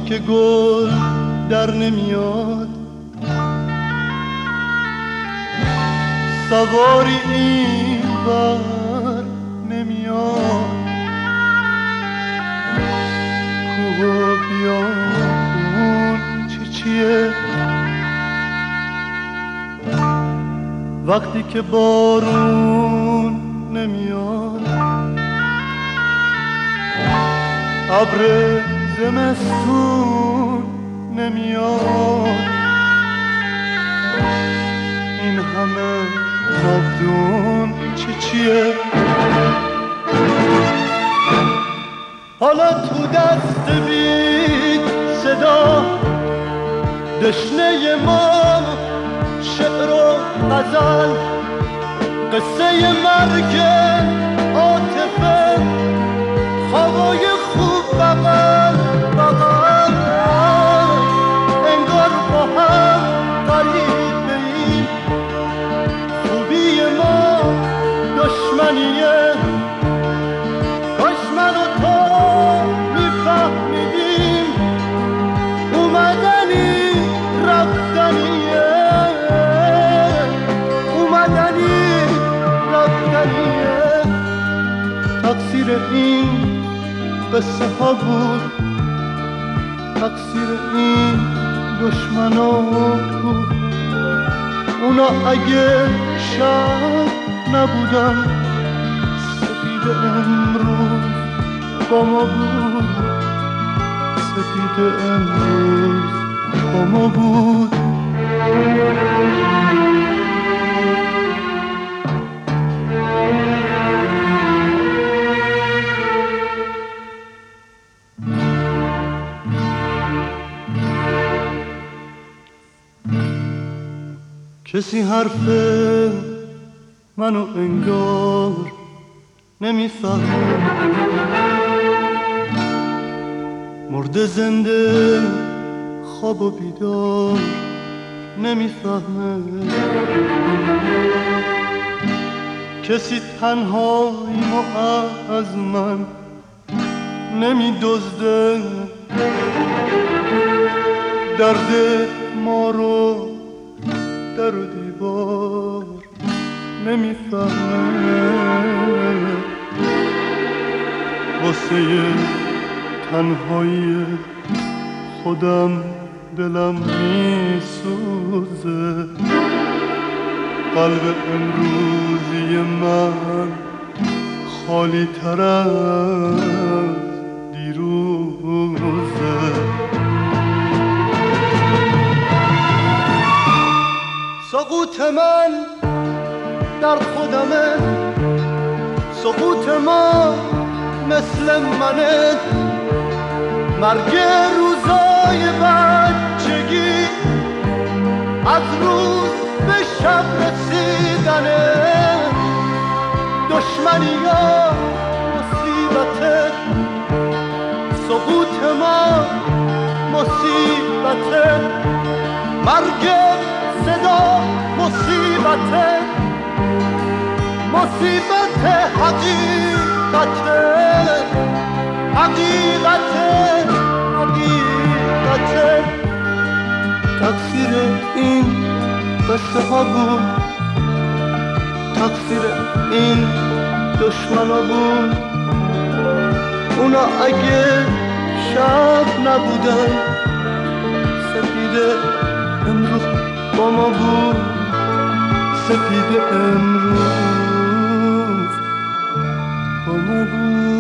که گل در نمیاد، سواری این بر نمیاد، کوه و بیابون چیه وقتی که بارون نمیاد، ابر زمستون نمیاد، این همه ناودون چیه حالا تو دست بید صدا دشنه ما، شعر و غزل، قصه مرگ عاطفه، خوابای خوب بغل بغل، انگار با هم غریبه‌ایم، خوبی ما دشمنیه، کاش من و تو میفهمیدیم اومدنی رفتنیه، اومدنی رفتنیه. تقصیر این قصه ها بود، تقصیر این دشمنا بود، اونا اگه شب نبودن سپید امروز با ما بود، سپید امروز با ما بود. کسی حرف منو انگار نمیفهمه، مرده زنده خواب و بیدار نمیفهمه، کسی تنهاییمو از من نمیدزده، درد ما رو در و دیوار نمیفهمه، واسه تنهایی خودم دلم میسوزه، قلب امروزی من خالی تر از دیروزه. سقوط من در خودمه، سقوط ما مثل منه، مرگ روزای بچگی از روز به شب رسیدنه، دشمنی ها مصیبته، سقوط ما مصیبته، مرگ صدا مصیبته، مصیبت حقیقته، حقیقته، حقیقته. تقصیر این قصه ها بود، تقصیر این دشمنا بود، اونا اگه شب نبودن سپید امروز با ما بود، سپید امروز با ما بود.